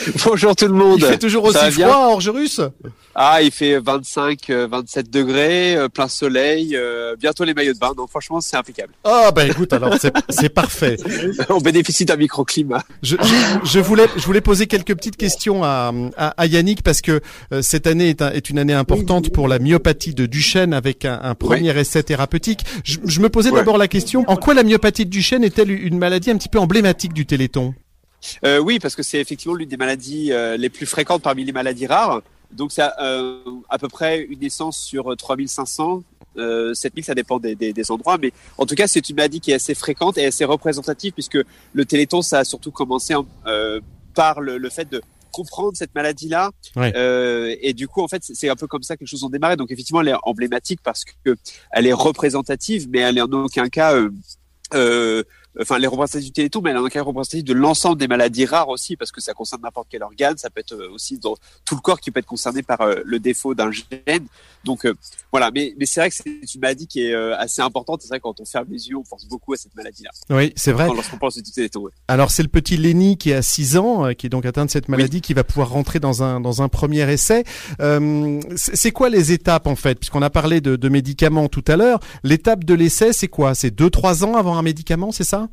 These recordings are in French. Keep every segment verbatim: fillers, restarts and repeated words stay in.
Bonjour tout le monde. Il fait toujours aussi froid à Orgerus? Ah, il fait vingt-cinq, vingt-sept degrés, euh, plein soleil, euh, bientôt les maillots de bain. Donc franchement, c'est impeccable. Ah bah écoute, alors c'est, c'est parfait. On bénéficie d'un microclimat. Je, je, je voulais, je voulais poser quelques petites questions à, à, à Yannick parce que euh, cette année est, un, est une année importante pour la myopathie de Duchenne avec un, un premier ouais. essai thérapeutique. Je, je me posais ouais. d'abord la question, en quoi la myopathie de Duchenne est-elle une maladie un petit peu emblématique du Téléthon? euh, Oui, parce que c'est effectivement l'une des maladies euh, les plus fréquentes parmi les maladies rares. Donc, c'est euh, à peu près une naissance sur trois mille cinq cents, euh, sept mille, ça dépend des, des, des endroits. Mais en tout cas, c'est une maladie qui est assez fréquente et assez représentative puisque le Téléthon, ça a surtout commencé euh, par le, le fait de comprendre cette maladie-là. Ouais. Euh, et du coup, en fait, c'est un peu comme ça que les choses ont démarré. Donc, effectivement, elle est emblématique parce que elle est représentative, mais elle est en aucun cas... Euh, euh, Enfin, les représentatifs du Téléthon, mais elle est en un cas représentatif de l'ensemble des maladies rares aussi, parce que ça concerne n'importe quel organe, ça peut être aussi dans tout le corps qui peut être concerné par euh, le défaut d'un gène. Donc euh, voilà, mais mais c'est vrai que c'est une maladie qui est euh, assez importante. C'est vrai que quand on ferme les yeux, on pense beaucoup à cette maladie-là. Oui, c'est vrai. Enfin, lorsqu'on pense au Téléthon. Ouais. Alors c'est le petit Lenny qui a six ans, euh, qui est donc atteint de cette maladie, oui. qui va pouvoir rentrer dans un dans un premier essai. Euh, c'est quoi les étapes en fait, puisqu'on a parlé de, de médicaments tout à l'heure. L'étape de l'essai, c'est quoi? C'est deux trois ans avant un médicament, c'est ça?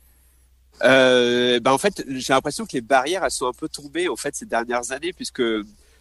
Euh, ben en fait, j'ai l'impression que les barrières elles sont un peu tombées en fait ces dernières années, puisque euh,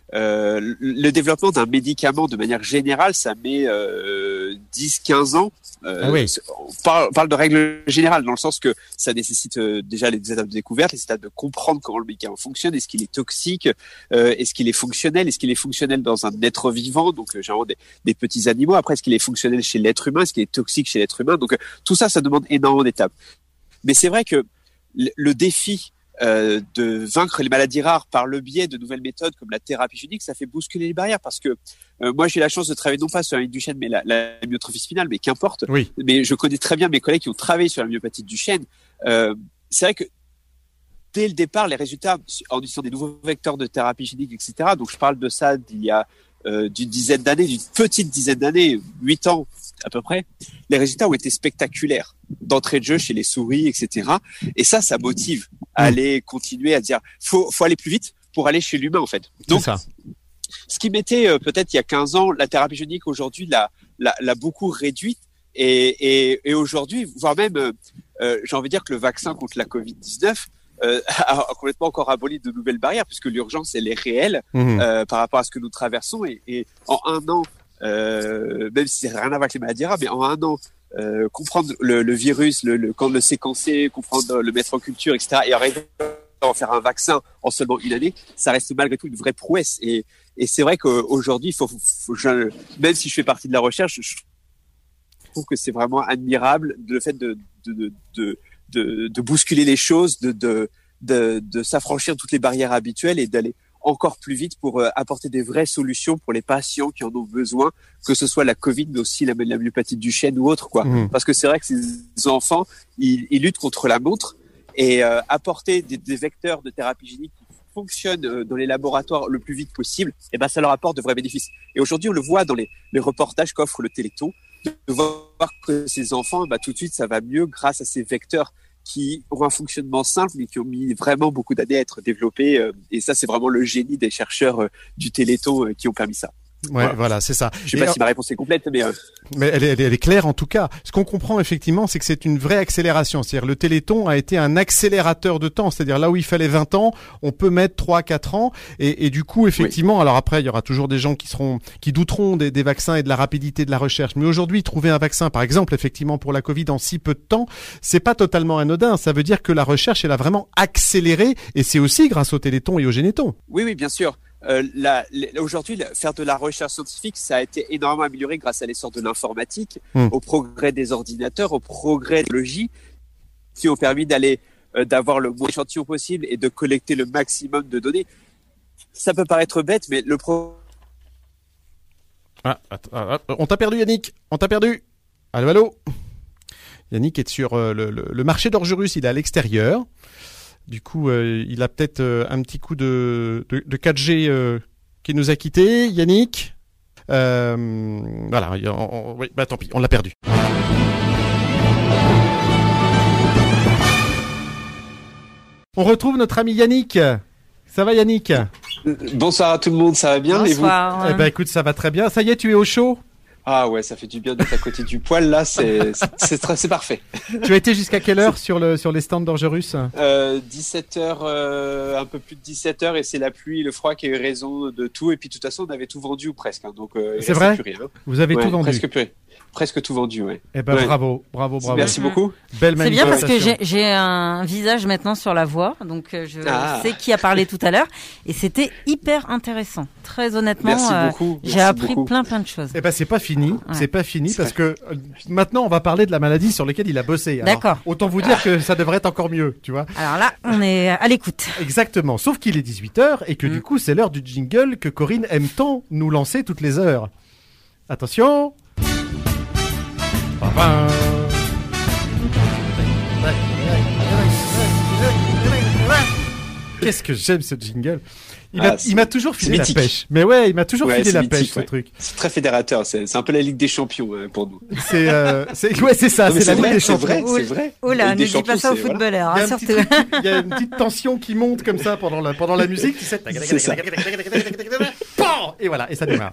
le développement d'un médicament de manière générale, ça met euh, dix quinze ans. Euh, ah oui. On parle, on parle de règle générale dans le sens que ça nécessite euh, déjà les étapes de découverte, les étapes de comprendre comment le médicament fonctionne, est-ce qu'il est toxique, euh, est-ce qu'il est fonctionnel, est-ce qu'il est fonctionnel dans un être vivant, donc euh, généralement des, des petits animaux. Après, est-ce qu'il est fonctionnel chez l'être humain, est-ce qu'il est toxique chez l'être humain. Donc euh, tout ça, ça demande énormément d'étapes. Mais c'est vrai que le défi euh, de vaincre les maladies rares par le biais de nouvelles méthodes comme la thérapie génique, ça fait bousculer les barrières parce que euh, moi j'ai la chance de travailler non pas sur la Duchenne mais la, la myotrophie spinale, mais qu'importe. Oui. Mais je connais très bien mes collègues qui ont travaillé sur la myopathie de Duchenne. Euh, c'est vrai que dès le départ, les résultats en utilisant des nouveaux vecteurs de thérapie génique, et cetera. Donc je parle de ça d'il y a euh, d'une dizaine d'années, d'une petite dizaine d'années, huit ans à peu près. Les résultats ont été spectaculaires d'entrée de jeu chez les souris, et cetera. Et ça, ça motive à mmh. aller continuer à dire, faut, faut aller plus vite pour aller chez l'humain en fait. Donc, c'est ça. Ce qui mettait euh, peut-être il y a quinze ans, la thérapie génique aujourd'hui l'a, l'a, l'a beaucoup réduite. Et, et, et aujourd'hui, voire même, euh, j'ai envie de dire que le vaccin contre la covid dix-neuf euh, a complètement encore aboli de nouvelles barrières, puisque l'urgence, elle est réelle mmh. euh, par rapport à ce que nous traversons. Et, et en un an, euh, même si c'est rien à voir avec les maladies rares, mais en un an, euh, comprendre le, le virus, le, le, quand le séquencer, comprendre le mettre en culture, et cetera, et arriver à en faire un vaccin en seulement une année, ça reste malgré tout une vraie prouesse. Et, et c'est vrai qu'aujourd'hui, faut, faut, je, même si je fais partie de la recherche, je trouve que c'est vraiment admirable le fait de, de, de, de, de, de bousculer les choses, de, de, de, de s'affranchir de toutes les barrières habituelles et d'aller encore plus vite pour euh, apporter des vraies solutions pour les patients qui en ont besoin, que ce soit la Covid, mais aussi la, la myopathie de Duchenne ou autre, quoi. Mmh. Parce que c'est vrai que ces enfants, ils, ils luttent contre la montre et euh, apporter des, des vecteurs de thérapie génique qui fonctionnent euh, dans les laboratoires le plus vite possible, et ben ça leur apporte de vrais bénéfices. Et aujourd'hui, on le voit dans les, les reportages qu'offre le Téléthon, de voir que ces enfants, bah, tout de suite, ça va mieux grâce à ces vecteurs qui ont un fonctionnement simple, mais qui ont mis vraiment beaucoup d'années à être développés. Euh, et ça, c'est vraiment le génie des chercheurs euh, du Téléthon euh, qui ont permis ça. Ouais, voilà, voilà c'est ça. Je sais et pas alors, si ma réponse est complète, mais... Euh... Mais elle est, elle est claire en tout cas. Ce qu'on comprend effectivement, c'est que c'est une vraie accélération. C'est-à-dire le Téléthon a été un accélérateur de temps. C'est-à-dire là où il fallait vingt ans, on peut mettre trois quatre ans. Et, et du coup, effectivement, oui. alors après, il y aura toujours des gens qui seront, qui douteront des, des vaccins et de la rapidité de la recherche. Mais aujourd'hui, trouver un vaccin, par exemple, effectivement pour la Covid en si peu de temps, c'est pas totalement anodin. Ça veut dire que la recherche, elle a vraiment accéléré. Et c'est aussi grâce au Téléthon et au Généthon. Oui, oui, bien sûr. Euh, la, la, aujourd'hui, faire de la recherche scientifique, ça a été énormément amélioré grâce à l'essor de l'informatique, mmh. au progrès des ordinateurs, au progrès des technologies qui ont permis d'aller, euh, d'avoir le moins d'échantillons possible et de collecter le maximum de données. Ça peut paraître bête, mais le pro... Ah, attends, ah, on t'a perdu, Yannick. On t'a perdu. Allô, allô. Yannick est sur euh, le, le, le marché d'Orgerus. Il est à l'extérieur. Du coup, euh, il a peut-être euh, un petit coup de, de, de quatre G euh, qui nous a quittés, Yannick. Euh, voilà, on, on, oui, bah tant pis, on l'a perdu. On retrouve notre ami Yannick. Ça va Yannick? Bonsoir à tout le monde, ça va bien? Bonsoir. Et vous? Eh ben écoute, ça va très bien. Ça y est, tu es au chaud? Ah ouais, ça fait du bien d'être à côté du poêle là, c'est c'est c'est, c'est parfait. Tu as été jusqu'à quelle heure sur le sur les stands d'Orgerus? euh, dix-sept heures, euh, un peu plus de dix-sept heures, et c'est la pluie, le froid qui a eu raison de tout. Et puis de toute façon, on avait tout vendu ou presque, hein, donc euh, c'est vrai. Plus rien. Vous avez ouais, tout vendu? Presque plus. Presque tout vendu, ouais. Eh ben ouais. bravo, bravo, bravo. Merci beaucoup. Belle C'est bien parce que manifestation. j'ai, j'ai un visage maintenant sur la voix, donc euh, je Ah. sais qui a parlé tout à l'heure, et c'était hyper intéressant. Très honnêtement, Merci euh, beaucoup. j'ai Merci appris beaucoup. plein plein de choses. Eh ben c'est pas fini, Ouais. c'est pas fini C'est parce que euh, maintenant on va parler de la maladie sur laquelle il a bossé. Alors, D'accord. autant vous dire que ça devrait être encore mieux, tu vois. Alors là, on est à l'écoute. Exactement, sauf qu'il est dix-huit heures et que Mm. du coup c'est l'heure du jingle que Corinne aime tant nous lancer toutes les heures. Attention. Ba-bam. Qu'est-ce que j'aime ce jingle. Il Ah, m'a c'est- il m'a toujours filé c'est la mythique. pêche. Mais ouais, il m'a toujours Ouais, filé c'est la mythique, pêche ce ouais. truc. C'est très fédérateur, c'est c'est un peu la Ligue des Champions euh, pour nous. C'est euh, c'est ouais, c'est ça, Non, mais c'est la Ligue vrai, des c'est Champions. vrai, Oh, c'est vrai. Oh là, La ne Ligue des dis pas Champions, ça aux c'est- voilà. footballeurs, Il y, hein, a un petit surtout. truc- il y a une petite tension qui monte comme ça pendant la, pendant la musique. Tu sais, C'est ça. Pan et voilà, et ça démarre.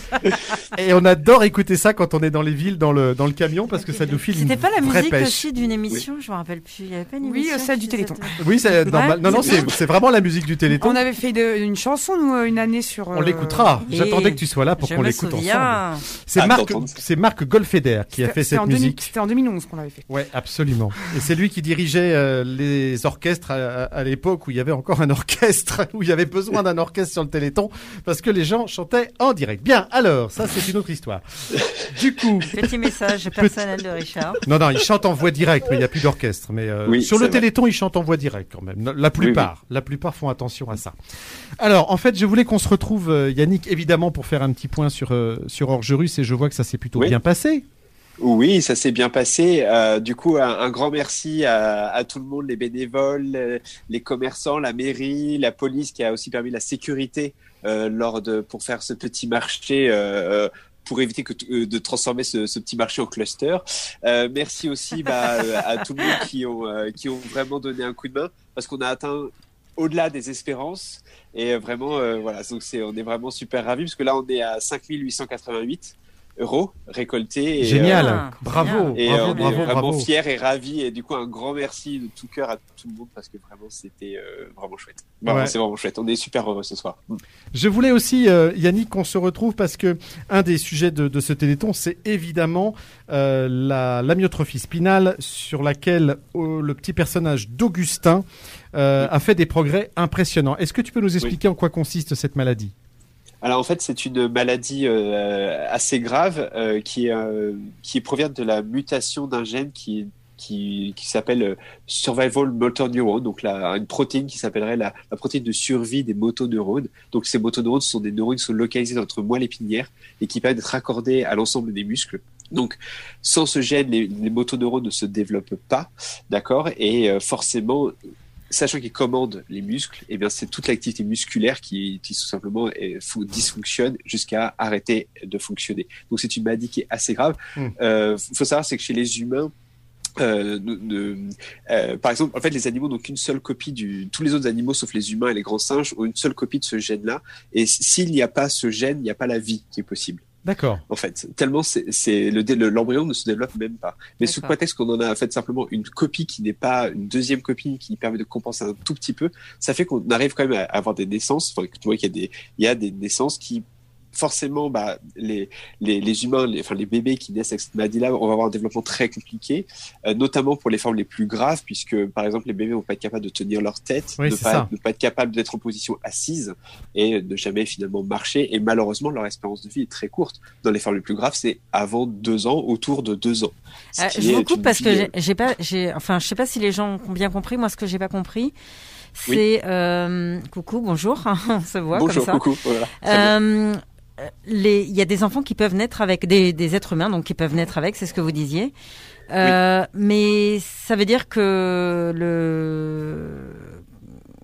Et on adore écouter ça quand on est dans les villes, dans le, dans le camion, parce que ça nous file une C'était pas la vraie musique pêche. aussi d'une émission, je me rappelle plus. Il y avait pas une Oui, émission celle qui du faisait Téléthon. ça. Oui, c'est normal. Non, non, c'est c'est c'est vraiment la musique du Téléthon. On avait fait de- une chanson, nous, euh, une année sur... On euh, l'écoutera. Et J'attendais que tu sois là pour Je qu'on me l'écoute ensemble. souviens. C'est Ah, Marc, d'entendre. c'est Marc Golfeder qui a c'était- fait c'était cette en deux mille musique. C'était en deux mille onze qu'on l'avait fait. Ouais, absolument. Et c'est lui qui dirigeait euh, les orchestres à, à- à l'époque où il y avait encore un orchestre, où il y avait besoin d'un orchestre sur le Téléthon, parce que les gens chantaient en direct. Bien, alors, ça c'est une autre histoire. Du coup, Petit message personnel de Richard. non, non, il chante en voix directe, mais il n'y a plus d'orchestre. Mais euh, Oui, sur le c'est vrai. Téléthon, il chante en voix directe quand même. La plupart, la plupart font attention à ça. Alors, en fait, je voulais qu'on se retrouve, euh, Yannick, évidemment, pour faire un petit point sur euh, sur Orgerus, et je vois que ça s'est plutôt Oui. bien passé. Oui, ça s'est bien passé. Euh, du coup, un, un grand merci à, à tout le monde, les bénévoles, euh, les commerçants, la mairie, la police qui a aussi permis la sécurité euh, lors de pour faire ce petit marché. Euh, pour éviter que t- euh, de transformer ce, ce petit marché en cluster. Euh, merci aussi bah, euh, à tout le monde qui ont euh, qui ont vraiment donné un coup de main, parce qu'on a atteint au-delà des espérances, et euh, vraiment euh, voilà, donc c'est on est vraiment super ravis, parce que là on est à cinq mille huit cent quatre-vingt-huit euros récoltés. Et, Génial, Ah, bravo, et bravo, euh, on bravo, est vraiment bravo. fiers et ravis, et du coup un grand merci de tout cœur à tout le monde, parce que vraiment c'était euh, vraiment chouette. Vraiment, Ouais. c'est vraiment chouette. On est super heureux ce soir. Je voulais aussi, euh, Yannick, qu'on se retrouve parce que un des sujets de, de ce Téléthon, c'est évidemment euh, la l'amyotrophie spinale, sur laquelle euh, le petit personnage d'Augustin euh, a fait des progrès impressionnants. Est-ce que tu peux nous expliquer en quoi consiste cette maladie ? Alors en fait, c'est une maladie euh, assez grave euh, qui, euh, qui provient de la mutation d'un gène qui, qui, qui s'appelle euh, Survival Motor Neuron, donc la, une protéine qui s'appellerait la, la protéine de survie des motoneurones. Donc ces motoneurones sont des neurones qui sont localisés dans notre moelle épinière et qui permettent d'être raccordés à l'ensemble des muscles. Donc, sans ce gène, les, les motoneurones ne se développent pas, d'accord ? Et euh, forcément, sachant qu'ils commandent les muscles, eh bien, c'est toute l'activité musculaire qui, qui tout simplement est, fou, dysfonctionne jusqu'à arrêter de fonctionner. Donc, c'est une maladie qui est assez grave. Mmh. Euh, faut savoir, c'est que chez les humains, Euh, ne, ne, euh, par exemple, en fait, les animaux n'ont qu'une seule copie du. Tous les autres animaux, sauf les humains et les grands singes, ont une seule copie de ce gène-là. Et s'il n'y a pas ce gène, il n'y a pas la vie qui est possible. D'accord. En fait, tellement c'est, c'est le, le l'embryon ne se développe même pas. Mais D'accord. sous prétexte qu'on en a fait simplement une copie qui n'est pas une deuxième copie qui permet de compenser un tout petit peu, ça fait qu'on arrive quand même à avoir des naissances. Enfin, tu vois qu'il y a des, il y a des naissances qui forcément, bah, les, les, les humains, les, enfin, les bébés qui naissent avec cette maladie-là, on va avoir un développement très compliqué, euh, notamment pour les formes les plus graves, puisque, par exemple, les bébés vont pas être capables de tenir leur tête, Oui, ne c'est pas, ça. ne pas être capables d'être en position assise et de jamais finalement marcher. Et malheureusement, leur espérance de vie est très courte. Dans les formes les plus graves, c'est avant deux ans, autour de deux ans. Ce Euh, qui je est vous coupe une parce que vie, j'ai- j'ai pas, j'ai, enfin, je sais pas si les gens ont bien compris. Moi, ce que j'ai pas compris, Oui. c'est euh, coucou, bonjour, on se voit Bonjour, comme ça. coucou. Voilà. Très bien. Euh, les, il y a des enfants qui peuvent naître avec des, des êtres humains, donc qui peuvent naître avec, c'est ce que vous disiez. Euh, Mais ça veut dire que le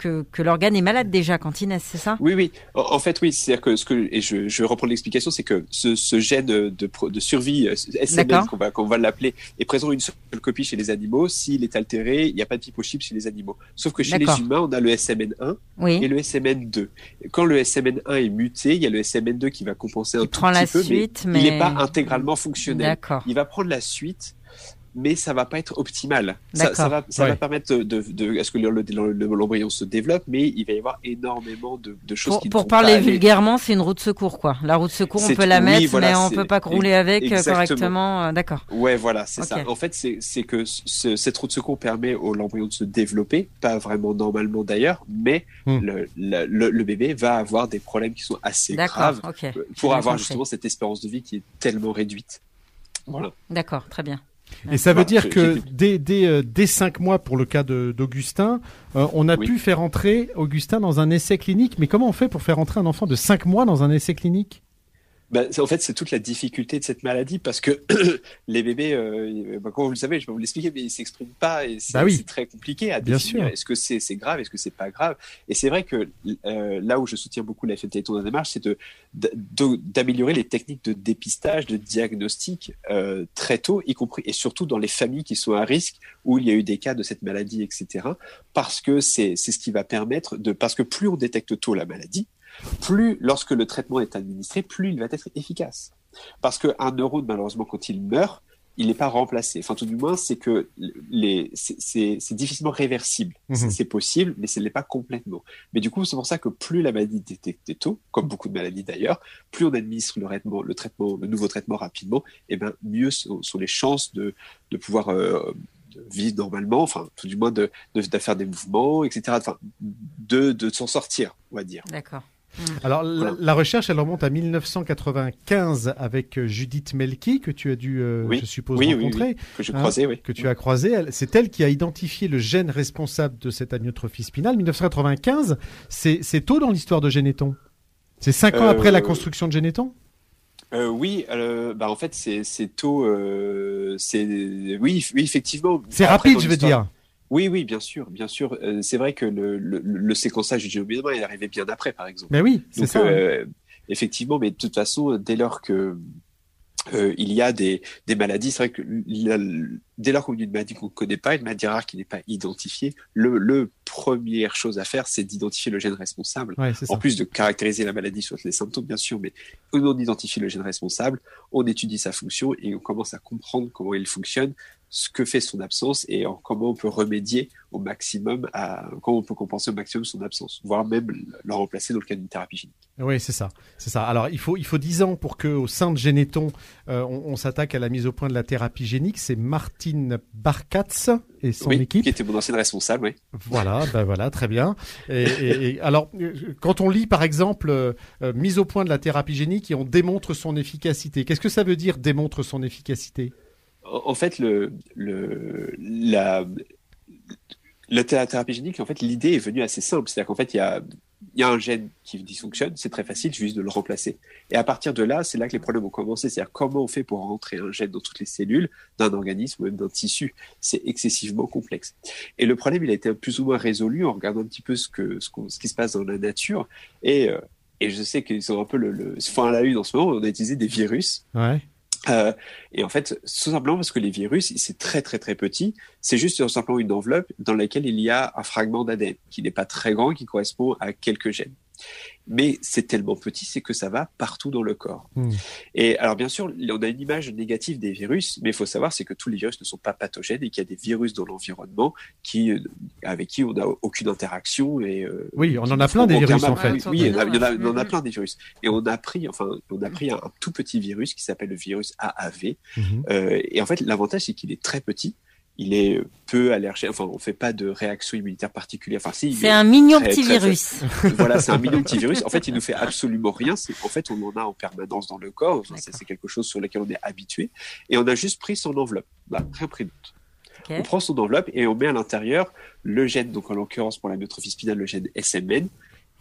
que, que l'organe est malade déjà quand ils naissent, c'est ça? Oui, oui. En, en fait, oui. C'est-à-dire que ce que et je, je reprends l'explication, c'est que ce, ce gène de, de survie S M N qu'on va qu'on va l'appeler est présent une seule copie chez les animaux. S'il est altéré, il n'y a pas de pipochip chez les animaux. Sauf que chez D'accord. les humains, on a le S M N un Oui. et le S M N deux. Quand le S M N un est muté, il y a le S M N deux qui va compenser Qui un tout prend la petit peu, suite, mais, mais- il n'est pas intégralement fonctionnel. D'accord. Il va prendre la suite, mais ça va pas être optimal. Ça, D'accord. ça va, ça Ouais. va permettre de, de, de à ce que le- le- le- l'embryon se développe, mais il va y avoir énormément de, de choses Pour, qui ne pour vont parler pas aller. vulgairement, c'est une roue de secours, quoi. La roue de secours, on C'est- peut la oui, mettre, voilà, mais on c'est- peut pas rouler avec euh, exactement. correctement. euh, D'accord. Ouais, voilà, c'est Ok. ça. En fait, c'est c'est que ce, cette roue de secours permet au l'embryon de se développer, pas vraiment normalement d'ailleurs, mais Hmm. le, le, le, le bébé va avoir des problèmes qui sont assez D'accord. graves Ok. euh, J'ai pour bien avoir compris. justement cette espérance de vie qui est tellement réduite. Voilà. D'accord. Très bien. Et ça veut Voilà, dire j'ai- que j'ai- dès, dès, euh, dès cinq mois, pour le cas de- d'Augustin, euh, on a Oui. pu faire entrer Augustin dans un essai clinique. Mais comment on fait pour faire entrer un enfant de cinq mois dans un essai clinique? Ben, c'est- en fait, c'est toute la difficulté de cette maladie parce que les bébés, euh, ben, comme vous le savez, je vais vous l'expliquer, mais ils s'expriment pas et c'est Bah oui. c'est très compliqué à Bien définir. sûr. Est-ce que c'est c'est grave, est-ce que c'est pas grave? Et c'est vrai que euh, là où je soutiens beaucoup la F M T dans la démarche, c'est de de- d'améliorer les techniques de dépistage, de diagnostic euh, très tôt, y compris et surtout dans les familles qui sont à risque où il y a eu des cas de cette maladie, et cetera. Parce que c'est c'est ce qui va permettre de parce que plus on détecte tôt la maladie, plus, lorsque le traitement est administré, plus il va être efficace. Parce qu'un neurone, malheureusement, quand il meurt, il n'est pas remplacé. Enfin, tout du moins, c'est que les, c'est, c'est, c'est difficilement réversible. Mhm. C'est, c'est possible, mais ce n'est pas complètement. Mais du coup, c'est pour ça que plus la maladie est détectée tôt, comme beaucoup de maladies d'ailleurs, plus on administre le traitement, le traitement, le nouveau traitement rapidement, et ben mieux sont, sont les chances de, de pouvoir euh, de vivre normalement, enfin, tout du moins de, de, de faire des mouvements, et cetera. Enfin, de, de s'en sortir, on va dire. D'accord. Alors, la, Voilà. la recherche, elle remonte à mille neuf cent quatre-vingt-quinze avec euh, Judith Melki, que tu as dû, euh, Oui. je suppose, Oui, oui, rencontrer. oui, que je Hein, croisais, oui. que tu as croisé. Elle- C'est elle qui a identifié le gène responsable de cette amyotrophie spinale. mille neuf cent quatre-vingt-quinze, c'est c'est tôt dans l'histoire de Généton. C'est cinq ans Euh, après la construction de Généton. Euh, oui, euh, bah en fait c'est c'est tôt, euh, c'est oui, oui effectivement. C'est Après, rapide, dans je veux l'histoire- dire. Oui, oui, bien sûr, bien sûr. Euh, c'est vrai que le, le, le séquençage du génome humain est arrivé bien après, par exemple. Mais oui, c'est Donc, ça. hein. euh, effectivement, mais de toute façon, dès lors que euh, il y a des, des maladies, c'est vrai que il y a- dès lors qu'on a une maladie qu'on ne connaît pas, une maladie rare qui n'est pas identifiée, le, le première chose à faire, c'est d'identifier le gène responsable. Ouais, c'est ça. En plus de caractériser la maladie sur les symptômes, bien sûr, mais on identifie le gène responsable, on étudie sa fonction et on commence à comprendre comment il fonctionne, ce que fait son absence et en comment on peut remédier au maximum, à, comment on peut compenser au maximum son absence, voire même le remplacer dans le cas d'une thérapie génique. Oui, c'est ça, c'est ça. Alors, il faut il faut dix ans pour que, au sein de Généton, euh, on, on s'attaque à la mise au point de la thérapie génique. C'est Martine Barkatz et son Oui, équipe. qui était mon ancienne responsable, oui. Voilà, ben voilà, très bien. Et, et- et alors, euh, quand on lit, par exemple, euh, euh, mise au point de la thérapie génique et on démontre son efficacité, qu'est-ce que ça veut dire démontre son efficacité? En en fait, le, le, la, la thé- thérapie génique, en fait, l'idée est venue assez simple. C'est-à-dire qu'en fait, il y a, il y a un gène qui dysfonctionne, c'est très facile, juste de le remplacer. Et à partir de là, c'est là que les problèmes ont commencé. C'est-à-dire comment on fait pour rentrer un gène dans toutes les cellules d'un organisme ou même d'un tissu. C'est excessivement complexe. Et le problème, il a été plus ou moins résolu en regardant un petit peu ce, que, ce, qu'on- ce qui se passe dans la nature. Et, euh, et je sais qu'ils sont un peu le, le fin à la une en ce moment. On a utilisé des virus. Ouais. Euh, et en fait, tout simplement parce que les virus, c'est très très très petit. C'est juste tout simplement une enveloppe dans laquelle il y a un fragment d'A D N qui n'est pas très grand, qui correspond à quelques gènes. Mais c'est tellement petit, c'est que ça va partout dans le corps. Mmh. Et alors bien sûr, on a une image négative des virus, mais il faut savoir c'est que tous les virus ne sont pas pathogènes et qu'il y a des virus dans l'environnement qui, euh, avec qui on n'a aucune interaction. Et, euh, Oui, on qui en ne a plein font des aucun virus, mal. en fait. Oui, oui, il y en a- il y en a, il y en a Mhm. plein des virus. Et on a pris, enfin, on a pris un, un tout petit virus qui s'appelle le virus A A V. Mhm. Euh, et en fait, l'avantage, c'est qu'il est très petit. Il est peu allergène. Enfin, on fait pas de réaction immunitaire particulière. Enfin, si. C'est un mignon très, petit très virus. Voilà, c'est un mignon petit virus. En fait, il nous fait absolument rien. C'est, en fait, on en a en permanence dans le corps. Enfin, c'est, c'est quelque chose sur lequel on est habitué. Et on a juste pris son enveloppe. Bah, rien pris d'autre. Ok. On prend son enveloppe et on met à l'intérieur le gène, donc en l'occurrence pour la myotrophie spinale, le gène S M N.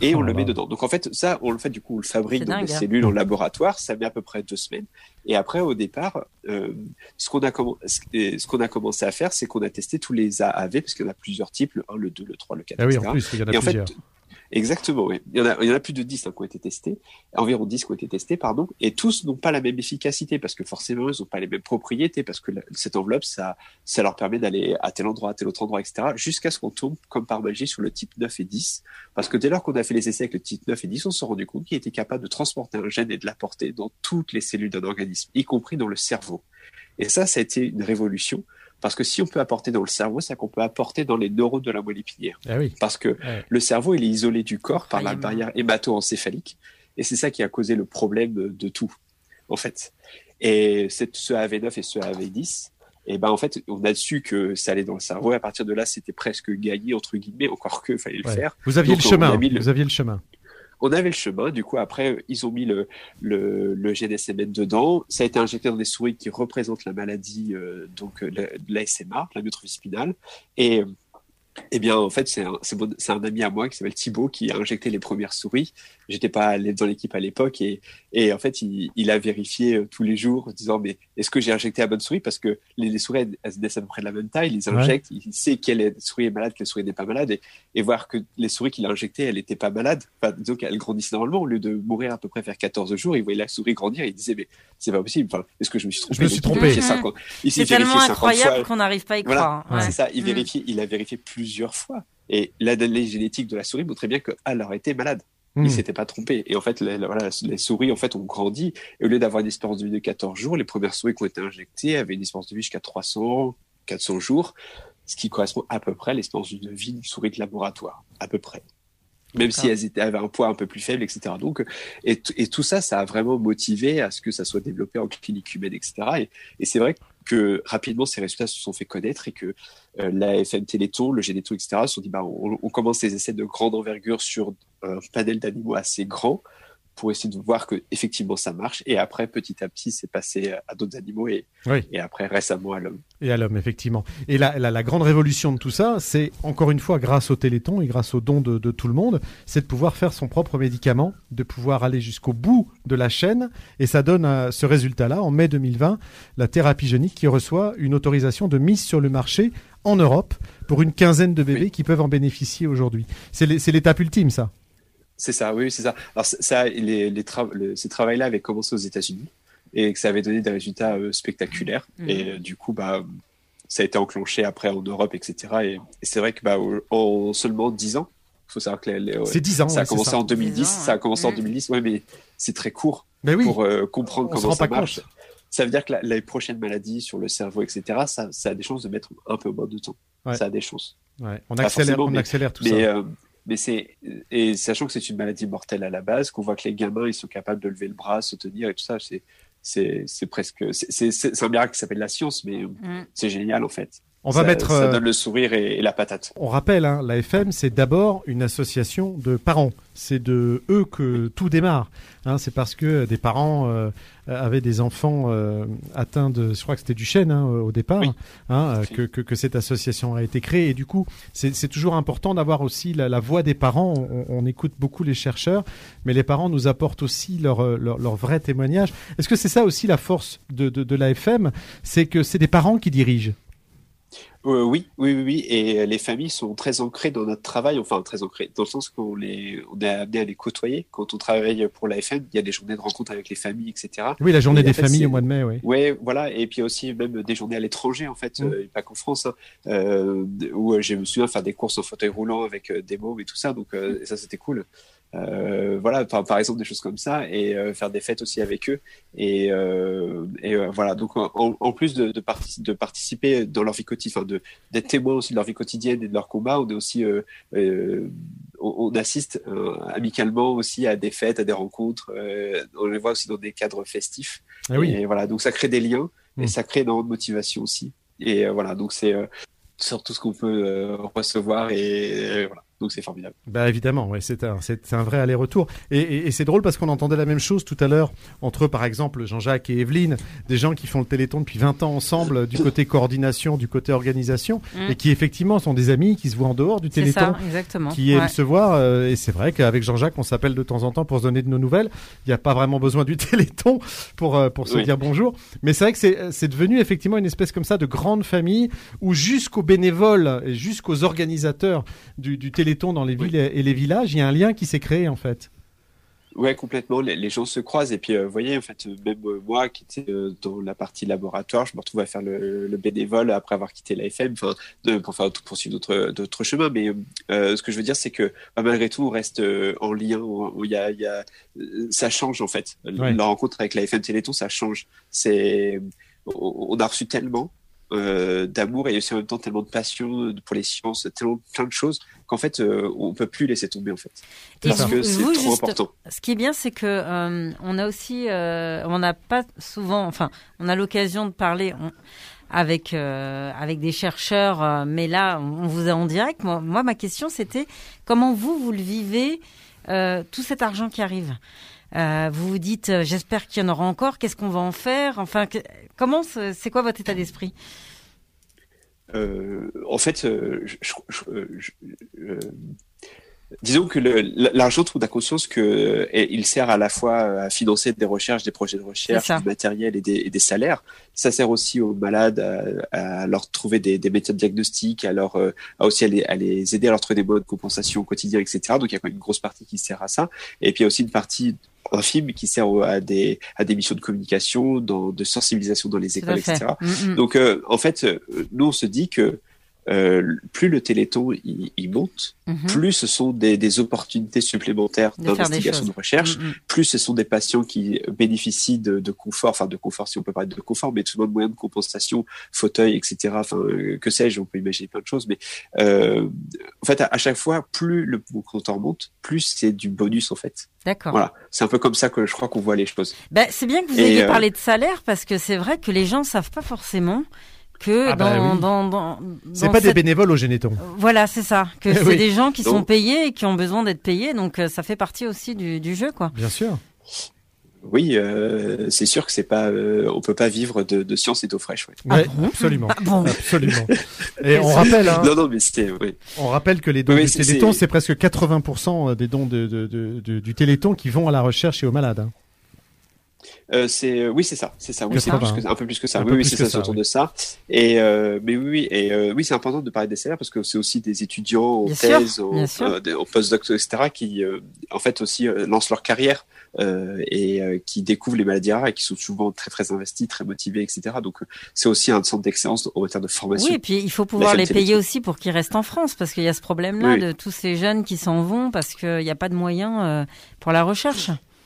et Oh on le là met là. dedans. Donc en fait, ça, on le fait du coup, on le fabrique C'est dans dingue, des hein. cellules en laboratoire. Ça met à peu près deux semaines. Et après, au départ, euh, ce qu'on a comm- ce qu'on a commencé à faire, c'est qu'on a testé tous les A A V parce qu'il y en a plusieurs types, le un, le deux, le trois, le quatre, Ah oui, et en cetera. plus, il y en a Et en fait, plusieurs. exactement, oui. Il y en a, il y en a plus de dix hein, qui ont été testés, environ dix qui ont été testés, pardon, et tous n'ont pas la même efficacité parce que forcément ils n'ont pas les mêmes propriétés parce que la- cette enveloppe, ça, ça leur permet d'aller à tel endroit, à tel autre endroit, et cetera, jusqu'à ce qu'on tombe comme par magie sur le type neuf et dix, parce que dès lors qu'on a fait les essais avec le type neuf et dix, on s'est rendu compte qu'il était capable de transporter un gène et de l'apporter dans toutes les cellules d'un organisme, y compris dans le cerveau. Et ça, ça a été une révolution. Parce que si on peut apporter dans le cerveau, c'est qu'on peut apporter dans les neurones de la moelle épinière. Ah oui. Parce que Ouais. le cerveau, il est isolé du corps par la Carrément. barrière hémato-encéphalique. Et c'est ça qui a causé le problème de tout, en fait. Et c'est ce A A V neuf et ce A A V dix, et ben, en fait, on a su que ça allait dans le cerveau. Et à partir de là, c'était presque gagné, entre guillemets, encore que fallait le Ouais. faire. Vous aviez Donc, le on a chemin. mis le- Vous aviez le chemin. On avait le chemin, du coup après ils ont mis le, le, le gène S M N dedans, ça a été injecté dans des souris qui représentent la maladie, euh, donc euh, l'A S M A, la myotrophie spinale, et eh bien en fait c'est un, c'est, bon, c'est un ami à moi qui s'appelle Thibaut qui a injecté les premières souris. J'étais pas allé dans l'équipe à l'époque et, et en fait il, il a vérifié euh, tous les jours en disant mais est-ce que j'ai injecté la bonne souris parce que les, les souris elles, elles naissent à peu près de la même taille, ils les injectent, ouais. Il sait quelle souris est malade, quelle souris n'est pas malade et, et voir que les souris qu'il a injectées elles n'étaient pas malades, enfin disons qu'elles grandissaient normalement au lieu de mourir à peu près vers quatorze jours, il voyait la souris grandir et il disait mais c'est pas possible, enfin est-ce que je me suis trompé? Je me suis trompé. cinquante Il c'est tellement incroyable qu'on n'arrive pas à y voilà, croire. Ouais. Ouais. C'est ça, il mmh. vérifie, il a vérifié plusieurs fois. Et l'analyse génétique de la souris montrait bien qu'elle aurait été malade. Mmh. Il s'était pas trompé. Et en fait, les, voilà, les souris en fait ont grandi. Et au lieu d'avoir une espérance de vie de quatorze jours, les premières souris qui ont été injectées avaient une espérance de vie jusqu'à trois cents, quatre cents jours, ce qui correspond à peu près à l'espérance de vie d'une souris de laboratoire, à peu près. Même D'accord. si elles étaient, avaient un poids un peu plus faible, et cetera. Donc, et, et tout ça, ça a vraiment motivé à ce que ça soit développé en clinique humaine, et cetera. Et, et c'est vrai que rapidement, ces résultats se sont fait connaître et que euh, la F M Téléthon, le Généto, et cetera, se sont dit, bah, on, on commence des essais de grande envergure sur un panel d'animaux assez grand pour essayer de voir que effectivement ça marche. Et après, petit à petit, c'est passé à d'autres animaux et, oui. et après récemment à l'homme. Et à l'homme, effectivement. Et la, la, la grande révolution de tout ça, c'est encore une fois grâce au Téléthon et grâce aux dons de, de tout le monde, c'est de pouvoir faire son propre médicament, de pouvoir aller jusqu'au bout de la chaîne. Et ça donne euh, ce résultat-là. En mai deux mille vingt, la thérapie génique qui reçoit une autorisation de mise sur le marché en Europe pour une quinzaine de bébés oui. qui peuvent en bénéficier aujourd'hui. C'est, les, c'est l'étape ultime, ça. C'est ça, oui, c'est ça. Alors ça, les, les tra- le, ces travaux-là avaient commencé aux États-Unis et que ça avait donné des résultats euh, spectaculaires. Mmh. Et euh, du coup, bah, ça a été enclenché après en Europe, et cetera. Et, et c'est vrai que bah, en seulement dix ans, il faut savoir que les, les, c'est dix ans, ça a ouais, commencé ça. en deux mille dix. ans, ouais. Ça a commencé mmh. en deux mille dix, ouais, mais c'est très court mais oui. pour euh, comprendre On comment ça pas marche. Compte. Ça veut dire que la, les prochaines maladies sur le cerveau, et cetera, ça, ça a des chances de mettre un peu moins de temps. Ouais. Ça a des chances. Ouais. On accélère, on mais, accélère tout mais, ça. Euh, Mais c'est, et sachant que c'est une maladie mortelle à la base, qu'on voit que les gamins, ils sont capables de lever le bras, se tenir et tout ça, c'est, c'est, c'est presque, c'est, c'est, c'est un miracle qui s'appelle la science, mais mmh. c'est génial, en fait. On va ça, mettre, ça donne le sourire et, et la patate. On rappelle, hein, l'A F M, c'est d'abord une association de parents. C'est de eux que tout démarre. Hein, c'est parce que des parents euh, avaient des enfants euh, atteints de, je crois que c'était du chêne hein, au départ, oui. hein, oui. que, que, que cette association a été créée. Et du coup, c'est, c'est toujours important d'avoir aussi la, la voix des parents. On, on écoute beaucoup les chercheurs, mais les parents nous apportent aussi leur, leur, leur vrai témoignage. Est-ce que c'est ça aussi la force de, de, de l'A F M, c'est que c'est des parents qui dirigent? Euh, oui, oui, oui, oui, et les familles sont très ancrées dans notre travail, enfin très ancrées, dans le sens qu'on les, on est amené à les côtoyer. Quand on travaille pour l'A F M, il y a des journées de rencontres avec les familles, et cetera. Oui, la journée et des fait, familles c'est... au mois de mai, oui. Oui, voilà, et puis aussi même des journées à l'étranger, en fait, mmh. euh, pas qu'en France, hein, euh, où je me souviens faire des courses en fauteuil roulant avec euh, des mômes et tout ça, donc euh, et ça c'était cool. Euh, voilà, par, par exemple des choses comme ça, et euh, faire des fêtes aussi avec eux, et, euh, et euh, voilà. Donc en, en plus de, de, partic- de participer dans leur vie quotidienne, enfin de d'être témoin aussi de leur vie quotidienne et de leur combat, on est aussi, euh, euh, on, on assiste euh, amicalement aussi à des fêtes, à des rencontres. Euh, on les voit aussi dans des cadres festifs. Ah oui. Et voilà, donc ça crée des liens mmh. et ça crée énormément de motivation aussi. Et euh, voilà, donc c'est euh, surtout ce qu'on peut euh, recevoir et, et voilà. Donc c'est formidable. Bah évidemment, ouais, c'est un, c'est, c'est un vrai aller-retour. Et, et, et c'est drôle parce qu'on entendait la même chose tout à l'heure entre, par exemple, Jean-Jacques et Evelyne, des gens qui font le Téléthon depuis vingt ans ensemble, du côté coordination, du côté organisation, mmh. et qui effectivement sont des amis qui se voient en dehors du Téléthon, c'est ça, exactement. qui ouais. aiment se voir. Euh, et c'est vrai qu'avec Jean-Jacques, on s'appelle de temps en temps pour se donner de nos nouvelles. Il n'y a pas vraiment besoin du Téléthon pour euh, pour se oui. dire bonjour. Mais c'est vrai que c'est c'est devenu effectivement une espèce comme ça de grande famille où jusqu'aux bénévoles et jusqu'aux organisateurs du, du Téléthon dans les villes oui. et les villages, il y a un lien qui s'est créé en fait. Ouais, complètement. Les, les gens se croisent et puis, euh, vous voyez, en fait, même euh, moi qui étais euh, dans la partie laboratoire, je me retrouve à faire le, le bénévole après avoir quitté l'A F M, enfin, de, pour faire tout poursuivre d'autres, d'autres chemins. Mais euh, ce que je veux dire, c'est que bah, malgré tout, on reste euh, en lien. Où il y a, il y a, ça change en fait. Ouais. La rencontre avec l'A F M Téléthon, ça change. C'est, on, on a reçu tellement. Euh, d'amour et aussi en même temps tellement de passion pour les sciences, tellement plein de choses qu'en fait euh, on peut plus laisser tomber en fait et parce vous, que c'est vous, trop juste, important. Ce qui est bien, c'est que euh, on a aussi, euh, on n'a pas souvent, enfin, on a l'occasion de parler on, avec euh, avec des chercheurs, euh, mais là on vous a en direct. Moi, moi ma question c'était comment vous vous le vivez, euh, tout cet argent qui arrive. Euh, vous vous dites, euh, j'espère qu'il y en aura encore. Qu'est-ce qu'on va en faire ? Enfin, que, comment c'est, c'est quoi votre état d'esprit ? euh, En fait, euh, je, je, je, euh, disons que le, l'argent trouve la conscience que il sert à la fois à financer des recherches, des projets de recherche, du matériel et des, et des salaires. Ça sert aussi aux malades à, à leur trouver des, des méthodes diagnostiques, à leur à aussi à les, à les aider à leur trouver des modes de compensation au quotidien, et cetera. Donc il y a quand même une grosse partie qui sert à ça. Et puis il y a aussi une partie infime qui sert à des à des missions de communication, dans, de sensibilisation dans les écoles, et cetera. Mm-hmm. Donc euh, en fait, nous on se dit que Euh, plus le Téléthon il, il monte, mm-hmm. plus ce sont des, des opportunités supplémentaires de d'investigation, de recherche, mm-hmm. plus ce sont des patients qui bénéficient de, de confort, enfin de confort si on peut parler de confort, mais tout le monde moyen de compensation, fauteuil, et cetera. Enfin, euh, que sais-je, on peut imaginer plein de choses, mais euh, en fait, à, à chaque fois, plus le compteur monte, plus c'est du bonus en fait. D'accord. Voilà, c'est un peu comme ça que je crois qu'on voit les choses. Ben, c'est bien que vous ayez euh... parlé de salaire parce que c'est vrai que les gens savent pas forcément. Que ah bah dans, oui. dans, dans, c'est dans pas cette... des bénévoles au Généthon. Voilà, c'est ça. Que c'est oui. des gens qui donc, sont payés et qui ont besoin d'être payés. Donc, euh, ça fait partie aussi du, du jeu, quoi. Bien sûr. Oui, euh, c'est sûr que c'est pas, euh, on peut pas vivre de, de science et d'eau fraîche. Ouais, ouais ah bon absolument, ah bon absolument. Et on rappelle, hein, non, non, mais c'était, oui. On rappelle que les dons oui, du c'est, Téléthon, c'est... c'est presque quatre-vingts pour cent des dons de, de, de, de, du Téléthon qui vont à la recherche et aux malades. Hein. Euh, c'est oui c'est ça c'est ça oui c'est plus que, un peu plus que ça un oui oui c'est ça, ça autour oui. de ça et euh, mais oui oui et euh, oui c'est important de parler des salaires parce que c'est aussi des étudiants en bien thèse sûr, en, euh, en postdoc etc qui euh, en fait aussi euh, lancent leur carrière euh, et euh, qui découvrent les maladies rares et qui sont souvent très très investis très motivés etc donc euh, c'est aussi un centre d'excellence en matière de formation. Oui et puis il faut pouvoir les payer aussi pour qu'ils restent en France parce qu'il y a ce problème là oui. de tous ces jeunes qui s'en vont parce qu'il n'y a pas de moyens euh, pour la recherche.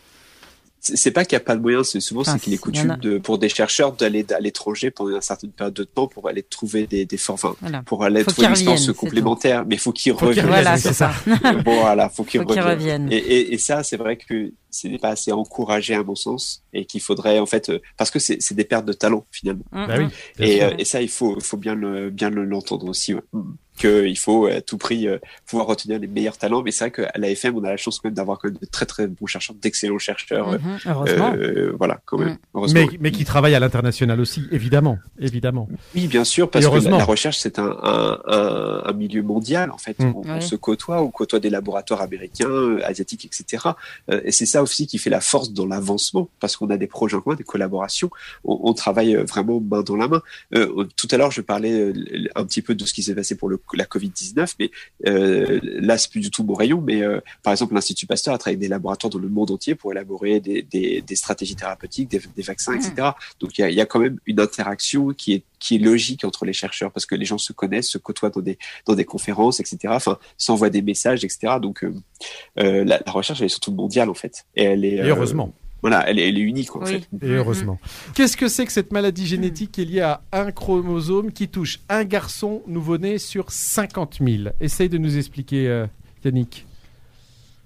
C'est pas qu'il n'y a pas de moyens, c'est souvent ah, c'est qu'il est coutume a... de, pour des chercheurs d'aller à l'étranger pendant une certaine période de temps pour aller trouver des, des enfin, voilà. pour aller faut trouver une expérience complémentaire, mais faut qu'ils faut reviennent. Voilà, c'est ça. Voilà, faut qu'ils faut qu'ils reviennent. Et, et, et ça, c'est vrai que ce n'est pas assez encouragé à mon sens et qu'il faudrait en fait, parce que c'est, c'est des pertes de talent finalement. Mm-hmm. Bah oui, et, euh, et ça, il faut, faut bien le, bien le, l'entendre aussi. Ouais. Qu'il faut à tout prix euh, pouvoir retenir les meilleurs talents, mais c'est vrai qu'à l'A F M on a la chance quand même d'avoir quand même de très très bons chercheurs, d'excellents chercheurs, mmh, heureusement. Euh, voilà quand même. Mmh. Heureusement. Mais, mais qui travaillent à l'international aussi, évidemment, évidemment. Oui, bien sûr, parce que la, la recherche c'est un, un, un, un milieu mondial en fait. Mmh. On, on ouais. se côtoie, on côtoie des laboratoires américains, euh, asiatiques, et cetera. Euh, et c'est ça aussi qui fait la force dans l'avancement, parce qu'on a des projets en commun, des collaborations. On, on travaille vraiment main dans la main. Euh, tout à l'heure, je parlais un petit peu de ce qui s'est passé pour le la covid dix-neuf, mais euh, là c'est plus du tout mon rayon, mais euh, par exemple l'Institut Pasteur a travaillé avec des laboratoires dans le monde entier pour élaborer des, des, des stratégies thérapeutiques, des, des vaccins, mmh. et cetera. Donc il y a, y a quand même une interaction qui est qui est logique entre les chercheurs parce que les gens se connaissent, se côtoient dans des dans des conférences, et cetera. Enfin, s'envoient des messages, et cetera. Donc euh, euh, la, la recherche elle est surtout mondiale en fait, et elle est et heureusement. Euh, Voilà, elle est, elle est unique en oui. fait. Et heureusement. Qu'est-ce que c'est que cette maladie génétique qui est liée à un chromosome qui touche un garçon nouveau-né sur cinquante mille ? Essaye de nous expliquer, euh, Yannick.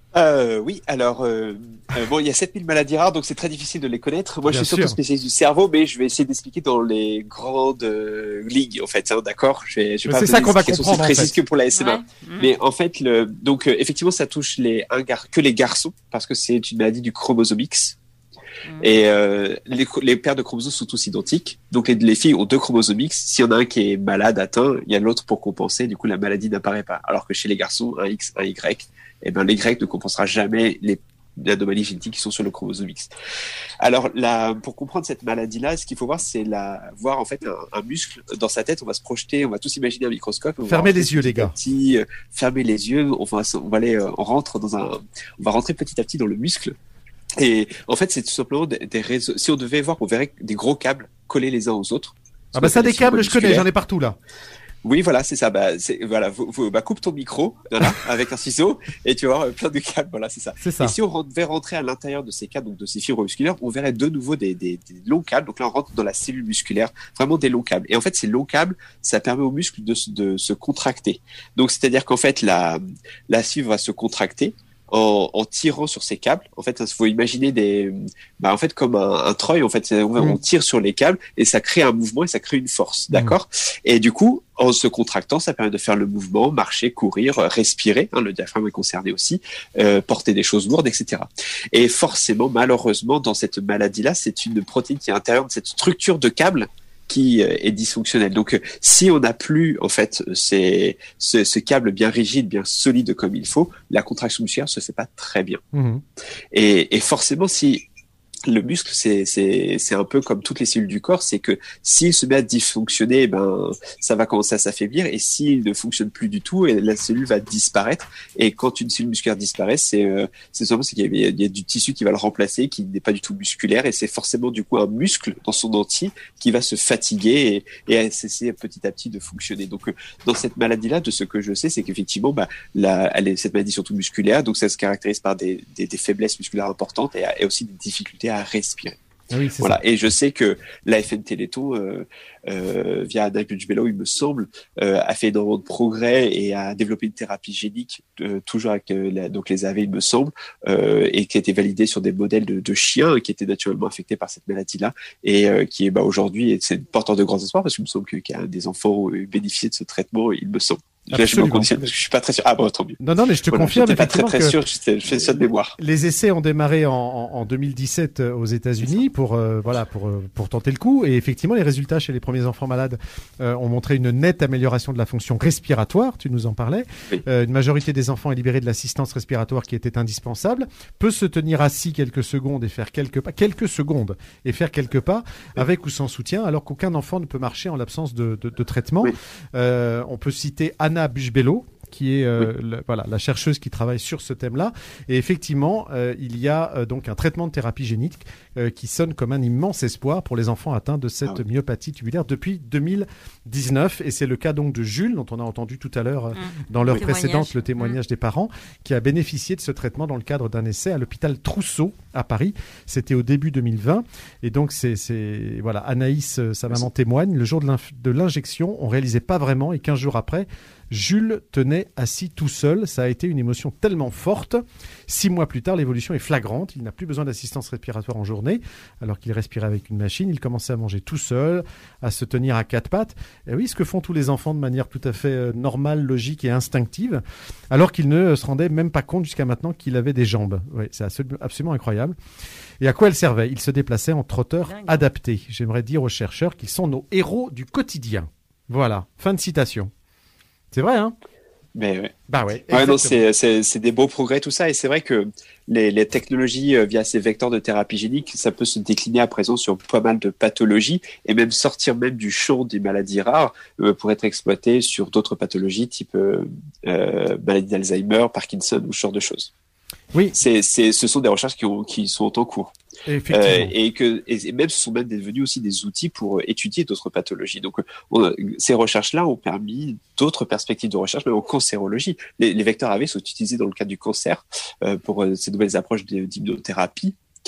Euh, oui, alors euh, euh, bon, il y a sept mille maladies rares, donc c'est très difficile de les connaître. Moi, Bien je suis surtout sûr. spécialiste du cerveau, mais je vais essayer d'expliquer dans les grandes euh, ligues, en fait. Hein, d'accord, je vais, je vais Mais pas c'est ça donner qu'on des va explications comprendre, en aussi précises fait. que pour la S M A. Ouais. Mmh. Mais en fait, le, donc euh, effectivement, ça touche les un gar, que les garçons parce que c'est une maladie du chromosome X. Mmh. Et euh, les, les paires de chromosomes sont tous identiques. Donc les, les filles ont deux chromosomes X. S'il y en a un qui est malade, atteint, il y a l'autre pour compenser. Du coup, la maladie n'apparaît pas. Alors que chez les garçons, un X, un Y, eh ben, les Y ne compensera jamais les anomalies génétiques qui sont sur le chromosome X. Alors, la, pour comprendre cette maladie-là, ce qu'il faut voir, c'est la, voir en fait un, un muscle dans sa tête. On va se projeter, on va tous imaginer un microscope. Fermez les yeux, les gars. Petit, euh, fermez les yeux. On va, on va aller, euh, on rentre dans un, on va rentrer petit à petit dans le muscle. Et en fait, c'est tout simplement des, des réseaux. Si on devait voir, on verrait des gros câbles collés les uns aux autres. Ah bah ça, des câbles, je connais, j'en ai partout là. Oui, voilà, c'est ça. Bah, c'est, voilà, vous, vous, bah, coupe ton micro, voilà, avec un ciseau, et tu vas voir plein de câbles. Voilà, c'est ça. C'est ça. Et si on devait rentrer à l'intérieur de ces câbles, donc de ces fibres musculaires, on verrait de nouveau des, des, des longs câbles. Donc là, on rentre dans la cellule musculaire, vraiment des longs câbles. Et en fait, ces longs câbles, ça permet aux muscles de, de se contracter. Donc, c'est-à-dire qu'en fait, la, la fibre va se contracter. En, en tirant sur ces câbles, en fait, il faut imaginer des, bah en fait comme un, un treuil, en fait, on, mmh. on tire sur les câbles et ça crée un mouvement et ça crée une force, mmh. d'accord. Et du coup, en se contractant, ça permet de faire le mouvement, marcher, courir, respirer. Hein, le diaphragme est concerné aussi, euh, porter des choses lourdes, et cetera. Et forcément, malheureusement, dans cette maladie-là, c'est une protéine qui est à l'intérieur de cette structure de câble qui est dysfonctionnel. Donc, si on n'a plus en fait ces, ce, ce câble bien rigide, bien solide comme il faut, la contraction musculaire se fait pas très bien. Mmh. Et, et forcément, si le muscle, c'est, c'est, c'est un peu comme toutes les cellules du corps, c'est que s'il se met à dysfonctionner, ben, ça va commencer à s'affaiblir, et s'il ne fonctionne plus du tout, la cellule va disparaître. Et quand une cellule musculaire disparaît, c'est, euh, c'est simplement c'est qu'il y a, il y a du tissu qui va le remplacer, qui n'est pas du tout musculaire, et c'est forcément du coup un muscle dans son entier qui va se fatiguer et, et cesser petit à petit de fonctionner. Donc, euh, dans cette maladie-là, de ce que je sais, c'est qu'effectivement, bah, la, elle est, cette maladie surtout musculaire, donc ça se caractérise par des, des, des faiblesses musculaires importantes et, et aussi des difficultés à respirer. Ah oui, voilà. Ça. Et je sais que l'A F N Téléthon, euh, euh, via Anna Bello, il me semble, euh, a fait énormément de progrès et a développé une thérapie génique, euh, toujours avec euh, la, donc les A V, il me semble, euh, et qui a été validée sur des modèles de, de chiens qui étaient naturellement affectés par cette maladie-là, et euh, qui est bah, aujourd'hui, c'est porteur de grands espoirs parce qu'il me semble qu'il y a des enfants ont bénéficié de ce traitement, il me semble. Là, je me conditionne parce que je suis pas très sûr. Ah bon, tant mieux. Non, non, mais je te voilà, confirme. J'étais pas très très que sûr. Je fais ça de mémoire. Les essais ont démarré en, en, en deux mille dix-sept aux États-Unis pour euh, voilà pour euh, pour tenter le coup, et effectivement les résultats chez les premiers enfants malades euh, ont montré une nette amélioration de la fonction respiratoire. Tu nous en parlais. Oui. Euh, une majorité des enfants est libérée de l'assistance respiratoire qui était indispensable. Peut se tenir assis quelques secondes et faire quelques pas, quelques secondes et faire quelques pas oui. avec ou sans soutien, alors qu'aucun enfant ne peut marcher en l'absence de, de, de traitement. Oui. Euh, on peut citer Anna Bello, qui est euh, oui. le, voilà, la chercheuse qui travaille sur ce thème-là. Et effectivement, euh, il y a euh, donc un traitement de thérapie génique euh, qui sonne comme un immense espoir pour les enfants atteints de cette ah oui. myopathie tubulaire depuis deux mille dix-neuf. Et c'est le cas donc de Jules, dont on a entendu tout à l'heure euh, mmh. dans l'heure oui. précédente le témoignage mmh. des parents, qui a bénéficié de ce traitement dans le cadre d'un essai à l'hôpital Trousseau à Paris. C'était au début deux mille vingt. Et donc, c'est, c'est voilà, Anaïs, euh, sa maman, témoigne. Le jour de, de l'injection, on réalisait pas vraiment, et quinze jours après, Jules tenait assis tout seul. Ça a été une émotion tellement forte. Six mois plus tard, l'évolution est flagrante. Il n'a plus besoin d'assistance respiratoire en journée, alors qu'il respirait avec une machine. Il commençait à manger tout seul, à se tenir à quatre pattes. Et oui, ce que font tous les enfants de manière tout à fait normale, logique et instinctive, alors qu'il ne se rendait même pas compte jusqu'à maintenant qu'il avait des jambes. Oui, c'est absolument incroyable. Et à quoi elle servait ? Il se déplaçait en trotteur Dingue. adapté. J'aimerais dire aux chercheurs qu'ils sont nos héros du quotidien. Voilà, fin de citation. C'est vrai, hein ? Mais ouais. Bah ouais. ouais non, c'est, c'est, c'est des beaux progrès, tout ça. Et c'est vrai que les, les technologies euh, via ces vecteurs de thérapie génique, ça peut se décliner à présent sur pas mal de pathologies et même sortir même du champ des maladies rares euh, pour être exploité sur d'autres pathologies type euh, euh, maladie d'Alzheimer, Parkinson ou ce genre de choses. Oui. C'est, c'est, ce sont des recherches qui, ont, qui sont en cours. Effectivement. Euh, et que et même ce sont même devenus aussi des outils pour étudier d'autres pathologies. Donc, on, ces recherches-là ont permis d'autres perspectives de recherche, même en cancérologie. Les, les vecteurs A V sont utilisés dans le cadre du cancer euh, pour euh, ces nouvelles approches d'hypnothérapie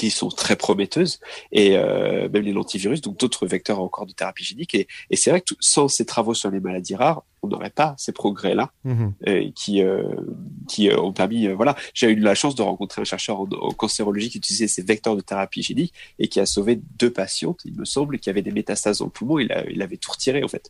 qui sont très prometteuses, et euh, même les lentivirus, donc d'autres vecteurs encore de thérapie génique. Et, et c'est vrai que tout, sans ces travaux sur les maladies rares, on n'aurait pas ces progrès-là mmh. euh, qui euh, qui euh, ont permis. Euh, voilà, j'ai eu la chance de rencontrer un chercheur en, en cancérologie qui utilisait ces vecteurs de thérapie génique et qui a sauvé deux patientes, il me semble, qui avaient des métastases dans le poumon. Il, a, il avait tout retiré en fait.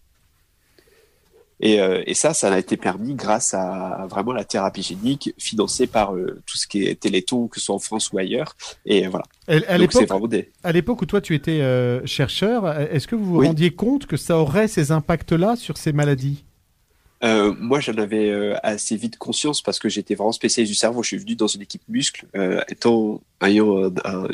Et, euh, et ça, ça a été permis grâce à, à vraiment la thérapie génique financée par euh, tout ce qui est Téléthon, que ce soit en France ou ailleurs. Et voilà. À, à Donc c'est vraiment des... à l'époque où toi tu étais euh, chercheur, est-ce que vous vous oui. rendiez compte que ça aurait ces impacts-là sur ces maladies ? Euh, moi, j'en avais euh, assez vite conscience parce que j'étais vraiment spécialiste du cerveau. Je suis venu dans une équipe muscle, euh, étant ayant un, un,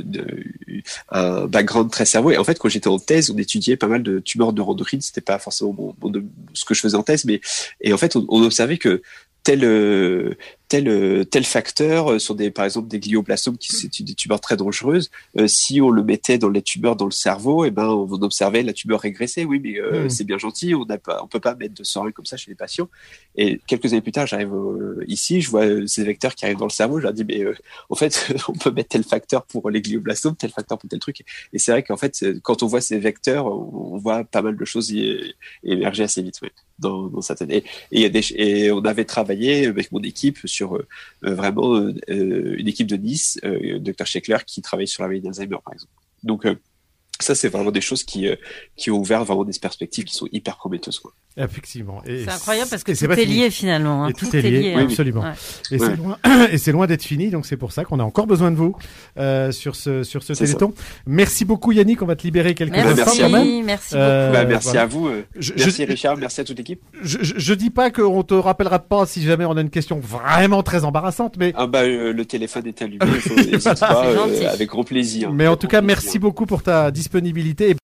un background très cerveau. Et en fait, quand j'étais en thèse, on étudiait pas mal de tumeurs neuroendocrines. C'était pas forcément mon, mon, ce que je faisais en thèse, mais et en fait, on, on observait que tel euh, tel euh, tel facteur euh, sur des par exemple des glioblastomes qui c'est des tumeurs très dangereuses, euh, si on le mettait dans les tumeurs dans le cerveau, et ben on observait la tumeur régresser. Oui, mais euh, mmh. c'est bien gentil, on n'a pas on peut pas mettre de seringue comme ça chez les patients. Et quelques années plus tard, j'arrive euh, ici, je vois euh, ces vecteurs qui arrivent dans le cerveau, je leur dis mais euh, en fait on peut mettre tel facteur pour les glioblastomes, tel facteur pour tel truc. Et c'est vrai qu'en fait quand on voit ces vecteurs, on, on voit pas mal de choses y, y émerger assez vite. Ouais. Dans, dans certaines et, et, y a des, et on avait travaillé avec mon équipe sur euh, vraiment euh, une équipe de Nice, euh, Docteur Schekler, qui travaille sur la maladie d'Alzheimer par exemple. Donc euh, ça c'est vraiment des choses qui euh, qui ont ouvert vraiment des perspectives qui sont hyper prometteuses quoi. Effectivement. Et c'est incroyable parce que tout est lié finalement. Hein. Et tout, tout est lié, lié hein. absolument. Ouais. Et, ouais. c'est loin, et c'est loin d'être fini, donc c'est pour ça qu'on a encore besoin de vous euh, sur ce sur ce Téléthon. Merci beaucoup Yannick, on va te libérer quelques merci, instants quand même. Merci beaucoup. Euh, bah, merci voilà. à vous. Euh, je, merci je, Richard, merci à toute l'équipe. Je, je, je dis pas qu'on te rappellera pas si jamais on a une question vraiment très embarrassante, mais ah bah euh, le téléphone est allumé, il faut, voilà. pas, euh, avec grand plaisir. Mais en tout cas, merci beaucoup pour ta disponibilité.